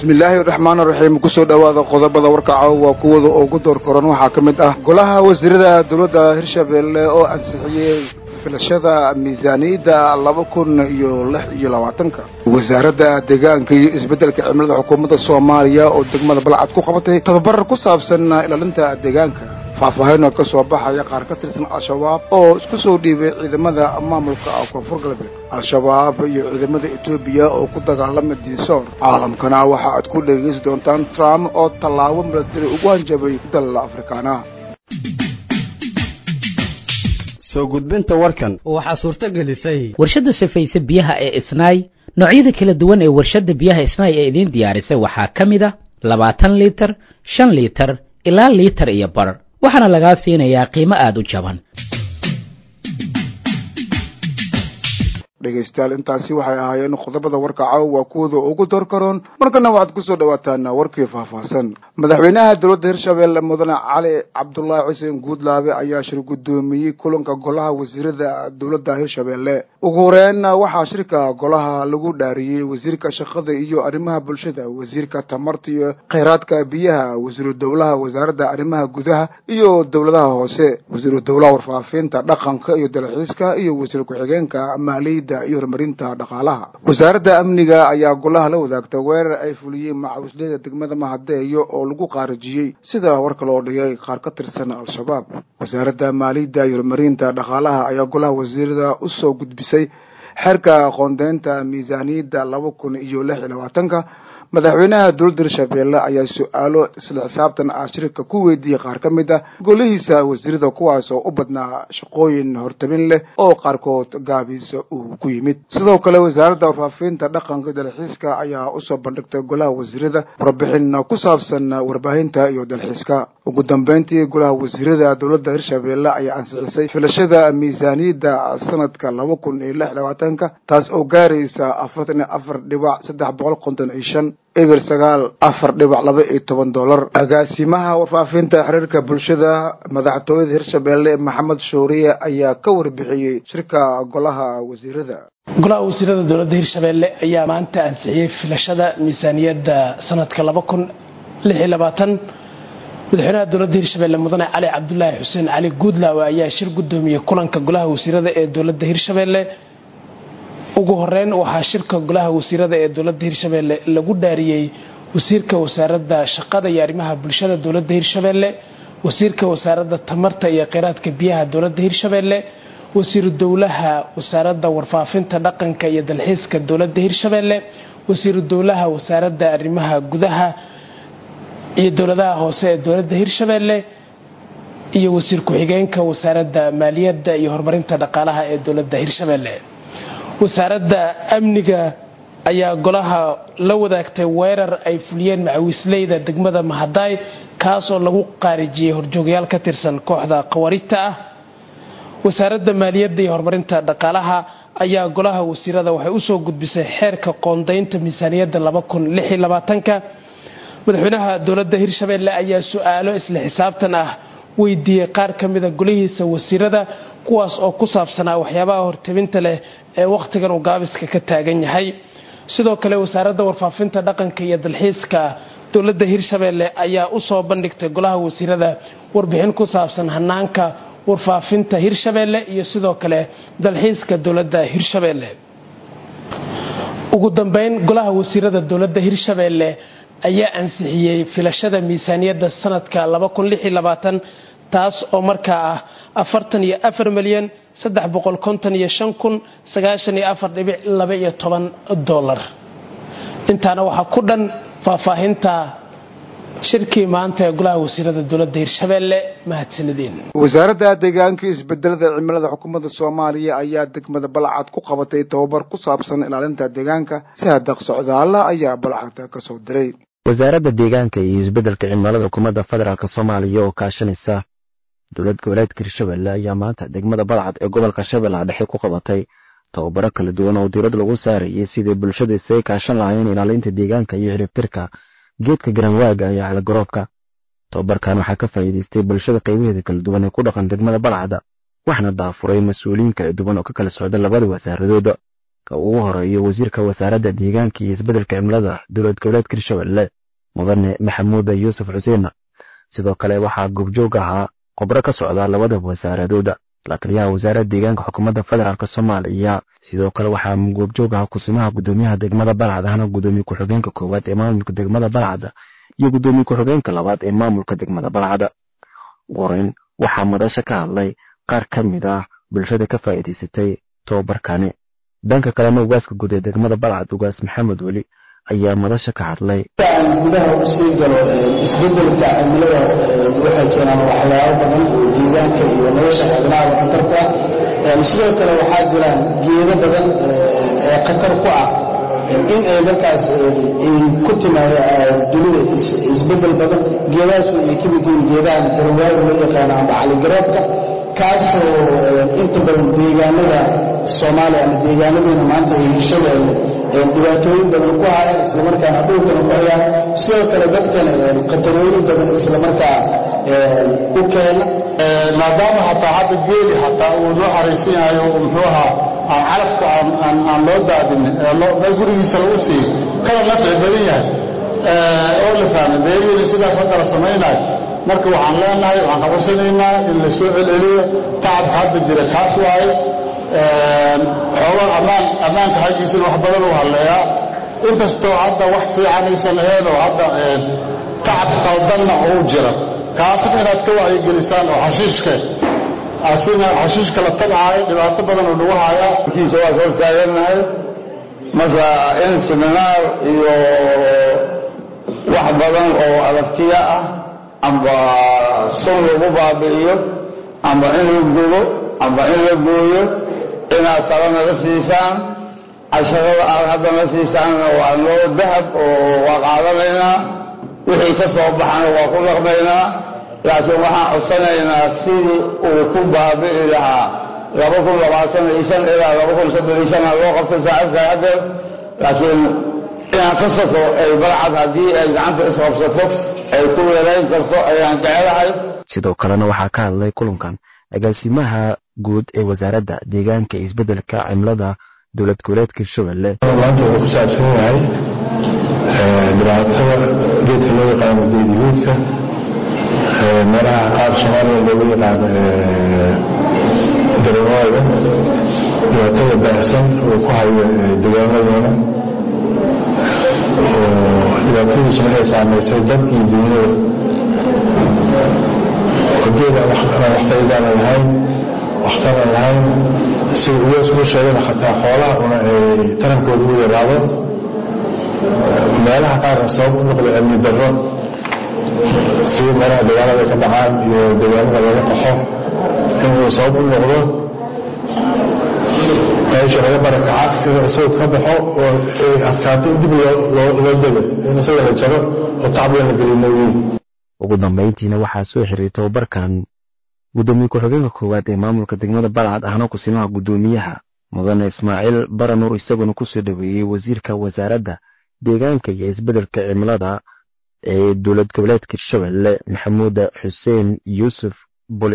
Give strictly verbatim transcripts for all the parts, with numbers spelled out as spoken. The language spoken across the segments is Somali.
bismillaahi raxmaani raxiim ku soo dhawaada qodobada warkaca waa kuwada ugu door koran waxaa ka mid ah golaha wasiirada dawladda Hirshabelle oo ansixiyay filashada miisaaniyada laba kun iyo lix iyo labaatan wasaaradda deegaanka iyo isbeddelka cimilada xukuumadda Soomaaliya oo degmada Balcad ku qabatay tababar ku saabsan ilaalinta deegaanka faahfaahin ka soo baxaya qaar ka tirsan al-shabaab oo isku soo dhiibay ciidamada maamulka koonfur galbeed al-shabaab iyo ciidamada Itoobiya oo ku dagaalamay diisoor caalamkana waxa aad ku dhageysan doontaan Trump oo tallaabo military ugu hanjabay dalka Afrikaana soo gudbinta warkan waxa suurta gelisay warshada safaysa biyaha ee Isnaay noocyada kala duwan ee warshada biyaha Isnaay ee idin diyaarisay waxa kamida labaatan litir shan litir ilaa litir iyo bar waxaana laga siinayaa qiimo aad u jaban dhegeystayaal intaasi waxay ahaayeen qodobada warkaca waa kuwada ugu door karoon markana waxaad ku soo dhawaataan warkii faahfaahsan madaxweynaha dawladda Hirshabelle mudane Cali Cabdullaahi Xuseen Guudlaabe ayaa shir gudoomiyay kulanka golaha wasiirada dawladda Hirshabelle ugu horeyn waxaa shirka golaha lagu dhaariyay wasiirka shaqada iyo arrimaha bulshada wasiirka tamarta iyo kheyraadka biyaha wasiirka dawlaha wasaaradda arrimaha gudaha iyo dawladaha hoose wasiirka dawlaha warfaafinta dhaqanka iyo dalxiiska iyo wasiirka ku-xigeenka maaliyadda iyo horumarinta dhaqaalaha wasaaradda amniga ayaa golaha la wadaagtay weerar ay fuliyeen macawisleyda degmada Mahadeeyo oo lagu qaarajiyay sida warka loo dhigay qaar ka tirsan al-shabaab wasaaradda maaliyadda iyo horumarinta dhaqaalaha ayaa golaha wasiirada u soo gudbisay xeerka qoondeynta miisaaniyada laba kun iyo lix iyo labaatan madaxweynaha dawladda Hirshabelle ayaa su'aalo isla xisaabtan ashirka ku weydiiyay qaar ka mid ah golihiisa wasiirada kuwaas oo u badnaa shaqooyin hortabin leh oo qaarkood gaabisa uu ku yimid sidoo kale wasaaradda warfaafinta dhaqanka dalxiiska ayaa u soo bandhigtay golaha wasiirada warbixin ku saabsan warbaahinta iyo dalxiiska ugu dambeyntii golaha wasiirada dawladda Hirshabelle ayaa ansixisay filashada miisaaniyada sanadka laba kun iyo lix iyo labaatan taas oo gaaraysa afartan iyo afar dhibic saddex boqol konton iyo shan eber sagaal afar dhibic laba iyo toban dollar agaasimaha warfaafinta xiriirka bulshada madaxtooyada Hirshabelle Maxamed Shooriye ayaa ka warbixiyay shirka golaha wasiirada golaha wasiirada dawladda Hirshabelle ayaa maanta ansixiyay filashada miisaaniyada sanadka laba kun lix iyo labaatan madaxweynaha dawladda Hirshabelle mudane Cali Cabdullaahi Xuseen Cali Guudlaawe ayaa shir gudoomiyay kulanka golaha wasiirada ee dawladda Hirshabelle ugu horeyn waxa shirka golaha wasiirada ee dawladda Hirshabelle lagu dhaariyay wasiirka wasaaradda shaqada iyo arrimaha bulshada dawladda Hirshabelle wasiirka wasaaradda tamarta iyo kheyraadka biyaha dawladda Hirshabelle wasiirka dawlaha wasaaradda warfaafinta dhaqanka iyo dalxiiska dawladda Hirshabelle wasiirka dawlaha wasaaradda arrimaha gudaha iyo dawladaha hoose ee dawladda Hirshabelle iyo wasiir ku-xigeenka wasaaradda maaliyadda iyo horumarinta dhaqaalaha ee dawladda Hirshabelle wasaaradda amniga ayaa golaha la wadaagtay weerar ay fuliyeen macawisleyda degmada Mahaday kaas oo lagu qaarijiyay horjoogayaal ka tirsan kooxda qawaarita ah wasaaradda maaliyadda iyo horumarinta dhaqaalaha ayaa golaha wasiirada waxay u soo gudbisay xeerka qoondeynta miisaaniyada laba kun lix iyo labaatan madaxweynaha dawladda Hirshabelle ayaa su'aalo isla xisaabtan ah weydiiyay qaar ka mid ah golihiisa wasiirada kuwaas oo ku saabsanaa waxyaabaha hortabinta leh ee waqtigan uu gaabiska ka taagan yahay sidoo kale wasaaradda warfaafinta dhaqanka iyo dalxiiska dawladda Hirshabelle ayaa u soo bandhigtay golaha wasiirada warbixin ku saabsan hanaanka warfaafinta Hirshabelle iyo sidoo kale dalxiiska dawladda Hirshabelle ugu dambeyn golaha wasiirada dawladda Hirshabelle ayaa ansixiyay filashada miisaaniyada sanadka laba kun lix iyo labaatan taas oo markaa ah afartan iyo afar milyan saddex boqol konton iyo shan kun sagaashan iyo afar dhibic laba iyo toban dollar intaana waxa ku dhan faahfaahinta shirkii maanta ee golaha wasiirada dawladda Hirshabelle mahadsanidin wasaaradda deegaanka isbeddelada cimilada xukuumadda Soomaaliya ayaa degmada Balcad ku qabatay tababar ku saabsan ilaalinta deegaanka si hadaq socdaala ayaa Balcad ka soo diray wasaaradda deegaanka iyo isbeddelka cimilada xukuumadda federaalka Soomaaliya oo kaashanaysa dawladda goboleedka Hirshabelle ayaa maanta degmada Balcad ee gobolka Shabeellaha Dhexe ku qabatay tababaro kala duwan oo diiradda lagu saarayay sidii bulshada ay kaashan lahaayeen ilaalinta deegaanka iyo xiriirtirka geedka garanwaaga iyo xal garoobka tababarkan waxaa ka faa'iideystay bulshada qaybaheeda kala duwan ee ku dhaqan degmada Balcad waxna daafuray mas'uuliyiin kala duwan oo ka kala socda labada wasaaradood ugu horeeyo wasiirka wasaaradda deegaanka iyo isbeddelka cimilada dowlad goboleedka Hirshabelle mudane Maxamuud Yuusuf Xuseen sidoo kale waxaa goobjoog ahaa khubaro ka socda labada wasaaradood la taliyaha wasaaradda deegaanka xukuumadda federaalka Soomaaliya sidoo kale waxaa goobjoog ahaa kusimaha gudoomiyaha degmada Balcad ahna gudoomiye ku-xigeenka koowaad ee maamulka degmada Balcad iyo gudoomiye ku-xigeenka labaad ee maamulka degmada Balcad warin waxaa madasha ka hadlay qaar ka mid ah bulshada ka faa'iideysatay tababarkani dhanka kalena ugaaska guud ee degmada Balcad ugaas Maxamed Wali ayaa madasha ka hadlay gudaha u sii galo isbeddelka cimilada waxay keenaan waxyaabo badan oo deegaanka iyo nolosha aadanaha khatarta ah sidoo kale waxaa jiraan geedo badan ee khatar ku ah in ay markaas ku timaado dunida isbeddel badan geedahaas ay ka mid yihiin geedaha darwaaga loo yaqaan ama caligaroobka kaasoo inta badan deegaanada Soomaaliya ama deegaanadana maanta ay Hirshabelle dhibaatooyin badan ku haya isla markaana dhulkana ku haya sidoo kale dadkana qatarooyin badan isla markaa u keena maadaama hataa hadda geeli hataa uu noo xaraysan yahay oo muxuu ahaa aan calafka aan loo daadin meel gurigiisa lagu siiyo kala nafci badan yahay oo la fahmay beeriyada sidaas hadda la samaynayo marka waxaan leenahay waxaan qabsanaynaa in la soo celceliyo tacabka hadda jira kaas waaye xoogaa ammaan ammaanka xaggiisana wax badan u hadleeyaa inkastoo hadda wax fiican aysan ahayn oo hadda tacab qaldanna uu jira kaasna inaad ka wacyigelisaan oo xashiishka asina xashiishka la tabcaayo dhibaato badan oo lagu hayaa kiisa waa soo taagannahay marka in seminaar iyo wax badan oo aragtiya ah amba sun lagu baabi'iyo amba in la gubo amba in la gooyo inaad talana la siisaan casharada aad hadda la siisaan waa loo dahab oo waa qaadanaynaa wixii ka soo baxana waa ku dhaqmaynaa laakiin waxaan codsanaynaa sidii uu ku baabi'i lahaa laba kun labaatan iyo shan ilaa laba kun soddon iyo shan loo qabtay saacadka hadda laakiin inaan ka soko ay Balcad haddii ay gacanta isqabsato ay ku weelayn karto ayaan jecelahay sidoo kalena waxaa ka hadlay kulankan agaasimaha guud ee wasaaradda deegaanka iyo isbeddelka cimilada dowlad goboleedka Hirshabelle maanta wuxuu ku saabsan yahay dhibaatada geedka loo yaqaano geedguudka meelaha qaar Soomaaliya loogu yaqaano darwaaga dhibaatada baahsan oo ku hayo deegaanadeena oo dhibaatadiisu waxay saameysay dad iyo dunyada geeda wax faa'iido lahayn waxtar lahayn si uu isku sheegay xataa xoolaha una ay tarankooda u yaraado meelaha qaar sabab u noqday amni darro si meelaha deegaanada ka dhacaan iyo deegaanada laga qaxo inuu sabab u noqdo meesha laga barakaca sida isagoo ka baxo oo ay adkaato dib loo dego in isaga la jaro oo tacbiga la gelinayo ugu dambeyntiina waxaa soo xiriiray tababarkan gudoomiye ku-xigeenka koowaad ee maamulka degmada Balcad ahna kusimaha gudoomiyaha mudane Ismaaciil Baranuur isaguna ku soo dhaweeyay wasiirka wasaaradda deegaanka iyo isbeddelka cimilada ee dowlad goboleedka Hirshabelle Maxamuud Xuseen Yuusuf Buli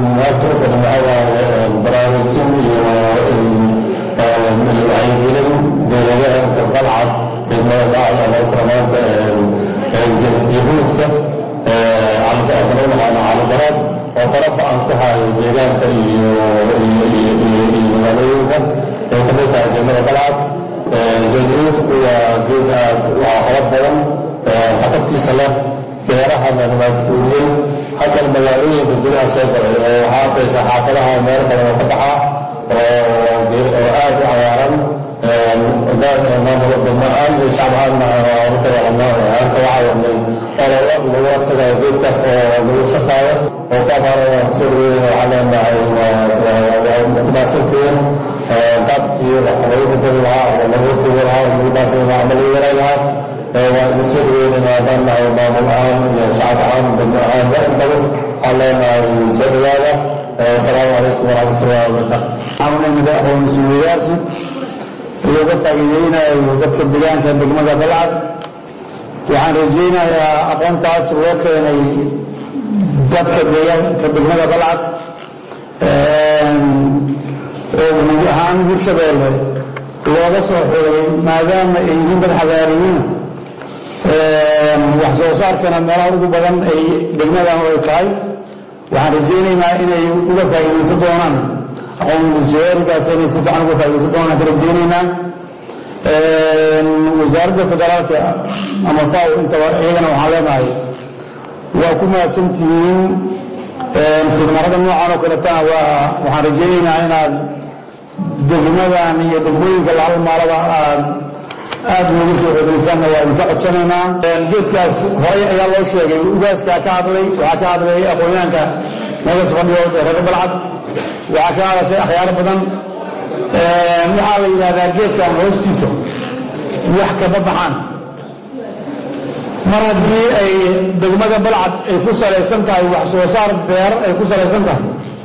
على أمرنا على درب وطرف أنتها الجيران في المغالية يتبقى الجميع طلعت جزئيات وجزء وعرضهم حتى اتصالات بيرها من المسؤولين حتى الملايين بدلها سيطر وحاطة حاطلها ميرها وفتحها وآد عيارا ذات أمام ربما أن يشعبها ورطة الله أنت وعي من أولا وقت ذلك ومسفاية وكبر سوري على المناسبين تبكي وحبيبة الله ونبوت الله ونبوت العملية إليها ونسوري لنا ظن أمام الآن شعب عام بالمعان وإنبغل علينا يسر هذا السلام عليكم ورحمة الله وبركاته عمنا مداح ومسؤوليات لغة إلينا وذكر بلان كان بجمدة بلعب waxaan rajeynayaa aqoontaas loo keenay dadka deegaanka degmada Balcad oo guud ahaan Hirshabelle looga soo xulay maadaama ay yihiin dad xadaariyiin wax soo saarkana meelaha ugu badan ay degmadan ay tahay waxaan rajaynaynaa inay uga faa'iidaysan doonaan aqoon bulshadeedkaas inay si fiican uga faa'iidaysan doonaan ka rajaynaynaa wasaaradda federaalka ama faw intaba iyagana waxaan leenahay waa ku mahadsantihiin khidmarada noocan oo kaletana waa waxaan rajaynaynaa inaad degmadan iyo degmooyinka la halmaalaba aad aad noogu soo xodaysanna waa idinka codsanaynaa geedkaas horay ayaa loo sheegay ugaaskaa ka hadlay waxaa ka hadlay aqoonyahanka nagas fadhiyood ee reer balcad waxaa ka hadashay akhyaaro badan waxaa la yidhahdaa geedkan hoostiisa wax kama baxaan mar haddii ay degmada balcad ay ku salaysan tahay wax soo saar beer ay ku salaysan tahay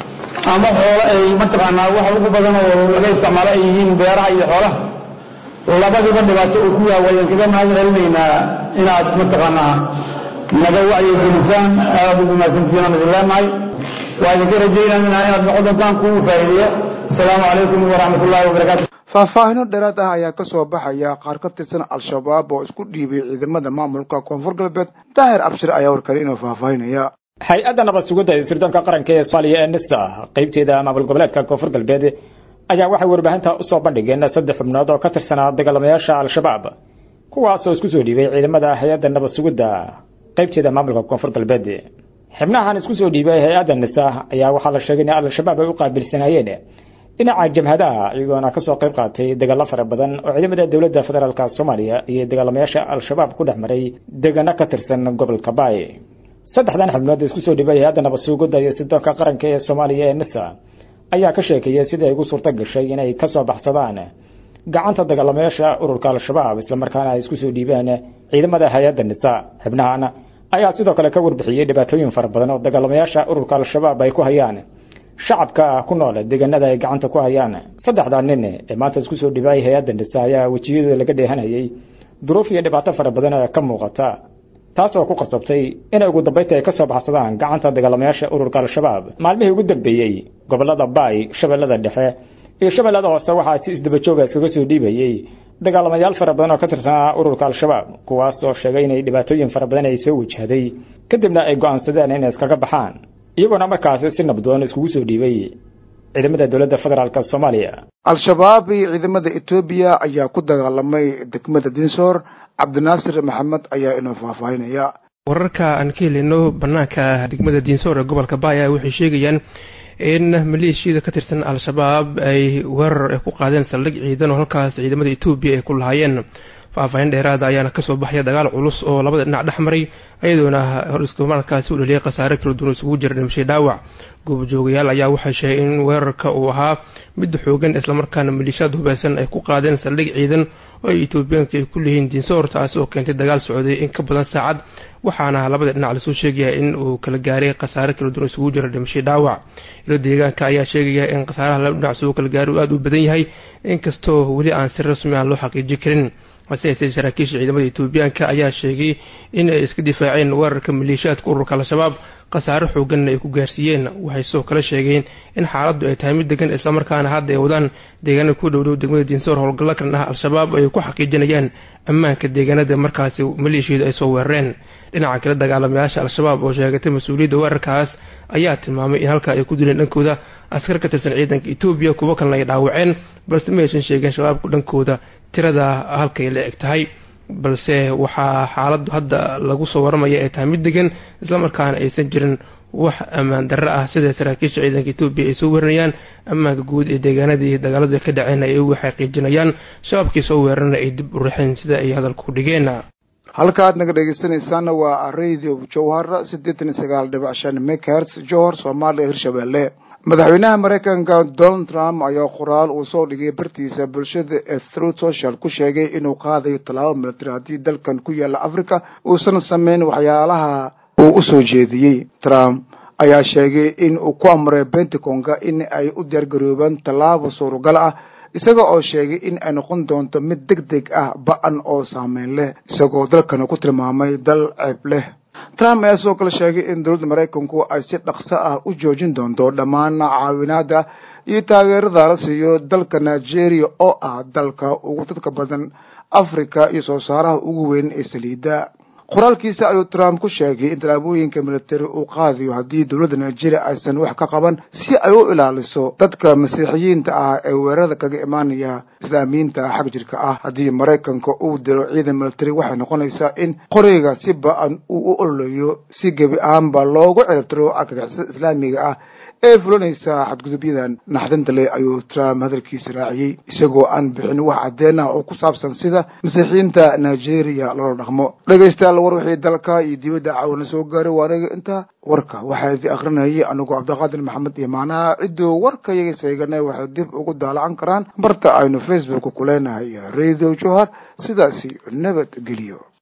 ama xoolo ay mataqaanaa wax ugu badan oo laga isticmaalo ay yihiin beeraha iyo xoolaha labadiiba dhibaato uu ku yahay waan kaga mahad celinaynaa inaad mataqaanaa naga wacyigelisaan aad ugu mahadsantihiin aan idin leenahay waa idinka rajaynaynaa inaad noqon doontaan kugu faa'iideeya asalaamu calaykum waraxmatullaahi wabarakaatu faahfaahino dheeraad ah ayaa ka soo baxaya qaar ka tirsan al-shabaab oo isku dhiibay ciidamada maamulka koonfur galbeed daahir abshir ayaa warkale inuu faahfaahinaya hay-adda nabad sugidda ee sirdoonka qaranka ee Soomaaliya ee NISA qaybteeda maamul goboleedka koonfur galbeed ayaa waxay warbaahinta u soo bandhigeen saddex xubnood oo ka tirsanaa dagaalamayaasha al-shabaab kuwaas oo isku soo dhiibay ciidamada hay-adda nabad sugidda qaybteeda maamulka koonfur galbeed xubnahan isku soo dhiibay hay-adda NISA ayaa waxaa la sheegay in al-shabaab ay u qaabilsanayeen dhinaca jabhadaha iyagoona ka soo qayb qaatay dagaalo fara badan oo ciidamada dawladda federaalka Soomaaliya iyo dagaalamayaasha al-shabaab ku dhexmaray deegaano ka tirsan gobolka Baay saddexdan xubnood isku soo dhibay hay'adda nabad sugidda iyo sirdoonka qaranka ee Soomaaliya ee NISA ayaa ka sheekayay sida ay ugu suurta gashay inay ka soo baxsadaan gacanta dagaalamayaasha ururka al-shabaab isla markaana ay isku soo dhiibeen ciidamada hay'adda NISA xubnahan ayaa sidoo kale ka warbixiyay dhibaatooyin fara badan oo dagaalamayaasha ururka al-shabaab ay ku hayaan shacabka ku nool deegaanada ay gacanta ku hayaan saddexdan nin ee maanta isku soo dhibay hay'adda NISA ayaa wajiyada laga dheehanayay duruuf iyo dhibaato fara badan oo ka muuqata taas oo ku qasabtay inay ugu dambeyntii ay ka soo baxsadaan gacanta dagaalamayaasha ururka al-shabaab maalmihii ugu dambeeyay gobolada Baay shabeellada dhexe iyo shabeellada hoose waxaa si isdaba joog ah iskaga soo dhiibayay dagaalamayaal fara badan oo ka tirsan ururka al-shabaab kuwaas oo sheegay inay dhibaatooyin fara badan ay soo wajahday kadibna ay go'aansadeen inay iskaga baxaan iyagoona markaas si nabdoon iskugu soo dhiibay ciidamada dawladda federaalka Soomaaliya al-shabaab iyo ciidamada Ethiopia ayaa ku dagaalamay degmada Dinsoor Cabdinaasir Maxamed ayaa inoo faahfaahinaya wararka aan ka helino banaanka degmada Dinsoor ee gobolka Baay waxay sheegayaan in maleeshiyada ka tirsan al-shabaab ay weerar ku qaadeen saldhig ciidan oo halkaas ciidamada Ethiopia ay ku lahaayeen faahfaahin dheeraad ayaana ka soo baxay dagaal culus oo labada dhinac dhexmaray ayadoona hor isku markaas u dhaliyay khasaare kala duwan isugu jira dhimasho dhaawac goobjoogayaal ayaa waxay sheegeen in weerarka uu ahaa mid xoogan isla markaana maleeshiyada hubeysan ay ku qaadeen saldhig ciidan oo Ethiopia-ka ay ku leeyihiin Dinsoor taas oo keentay dagaal socday in ka badan saacad waxaana labada dhinac la soo sheegay in uu kala gaaray khasaare kala duwan isugu jira dhimasho dhaawac ilo deegaanka ayaa sheegaya in khasaaraha labada dhinac soo kala gaaray aad u badan yahay inkastoo weli aan si rasmi ah loo xaqiijin karin وسياسة شراكيش ciidamada Ethiopia-ka ayaa sheegay in ay iska difaaceen weerarka maleeshiyadka ururka al-shabaab qasaaro xoogan ay ku gaarsiiyeen waxay soo kala sheegeen in xaaladdu ay tahay mid degan isla markaana hadda ay wadaan deegaanada ku dhow dhow degmada Dinsoor howlgalla kan ah al-shabaab ay ku xaqiijinayaan ammaanka deegaanada markaas maleeshiyadu ay soo weerareen dhinaca kale dagaalamayaasha al-shabaab oo sheegatay mas'uuliyadda weerarkaas ayaa tilmaamay in halka ay ku dileen dhankooda askar ka tirsan ciidanka Ethiopia kuwa kalena ay dhaawaceen balse ma aysan sheegin shabaabku dhankooda tirada halkay la eg tahay balse waxaa xaaladdu hadda lagu soo waramaya ay tahay mid degan isla markaana aysan jirin wax ammaan darro ah sida saraakiisha ciidanka Ethiopia ay soo weerarayaan ammaanka guud ee deegaanadii dagaalada ka dhaceen ay ugu xaqiijinayaan shabaabkii soo weerarna ay dib u rixeen sida ay hadalku dhigeen halkaad naga dhegeysaneysaan waa radio Jowhar siddeetan iyo sagaal dhibic shan megahertz Jowhar Soomaaliya Hirshabeelle madaxweynaha Mareykanka Donald Trump ayaa qoraal uu soo dhigay bartiisa bulshada ee Truth Social ku sheegay inuu qaadayo talaabo military haddii dalkan ku yaala Afrika uusan sameyn waxyaalaha uu u soo jeediyay Trump ayaa sheegay in uu ku amray Pentagon-ka in ay u diyaar garoobaan talaabo suuragal ah isaga oo sheegay in ay noqon doonto mid degdeg ah ba'an oo saameyn leh isagoo dalkan ku tilmaamay dal ceeb leh trump ayaa soo kale sheegay in dowladda maraykanku ay si dhaqso ah u joojin doonto dhammaan caawinaada iyo taageerada la siiyo dalka nigeria oo ah dalka ugu dadka badan africa iyo soo saaraha ugu weyn ee saliidda. qoraalkiisa ayuu trump ku sheegay in tallaabooyinka militari uu qaadayo haddii dowladda nigeria aysan wax ka qaban si ay u ilaaliso dadka masiixiyiinta ah ee weerarada kaga imaanaya islaamiyiinta xag jirka ah. haddii maraykanka uu diro ciidan militari waxay noqonaysaa in qoriga si ba-an uu u ololeeyo si gebi ahaanba loogu ciribtiro argagixisada islaamiga ah ee fulanaysa xadgudubyadan naxdinta leh, ayuu trump hadalkiisa raaciyey isagoo aan bixin wax cadeen ah oo ku saabsan sida masiixiyiinta nigeria loola dhaqmo. dhegaystayaal war wixii dalka iyo dibadda caawina soo gaaray waanaga inta warka waxaa idin akrinayay anigoo cabdiqaadir maxamed iyo macnaha cidduu warka iyaga seeganay waxay dib ugu daalacan karaan barta aynu facebook ku leenahay radio johar. sidaasi nabad geliyo.